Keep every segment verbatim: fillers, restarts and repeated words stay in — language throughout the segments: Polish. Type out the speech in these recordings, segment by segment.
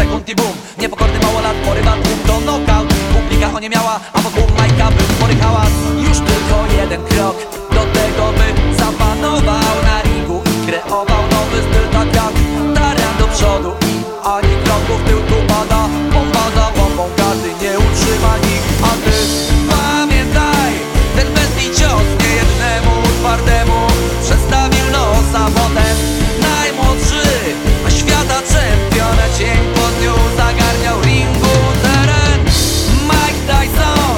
sekund i bum. Niepokorny małolat porywa tłum do knockout. Publika oniemiała, a wokół Majka był spory hałas. Już tylko jeden krok do tego, by zapanował na ringu i kreował nowy styl, tak jak Tarian do przodu i ani kroku w tył. Tu pada bomba za bombą, każdy nie utrzyma nikt. A ty pamiętaj, ten bestii cios niejednemu twardemu przestawił nos, a potem najmłodszy a świata czempion dzień po dniu zagarniał ringu teren. Mike Tyson,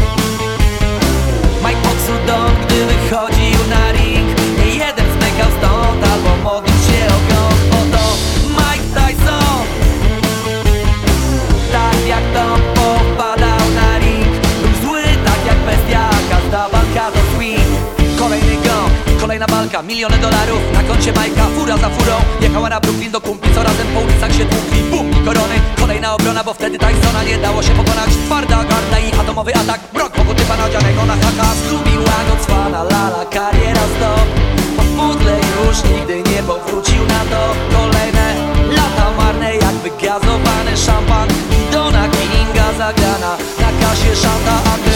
Mike popsuł dom, gdy wychodził na ring. Nie jeden zmykał stąd albo modlił się o gąb. Oto Mike Tyson, tak jak Tom popadał na ring. Był zły tak jak bestia, każda walka to swing. Kolejny gong, kolejna walka, miliony dolarów na koncie Majka. Fura za furą jechała na Brooklyn do kumpli, co razem po ulicach się tłukli. Bum i korony, kolejna obrona, bo wtedy Tysona nie dało się pokonać. Twarda garda i atomowy atak, brok wokół typa nadzianego na haka. Zgubiła go cwana lala, kariera stop. Po pudle już nigdy nie powrócił na to. Kolejne lata marne jak wygazowany szampan. I Dona Kinga zagrana na kasie szanta.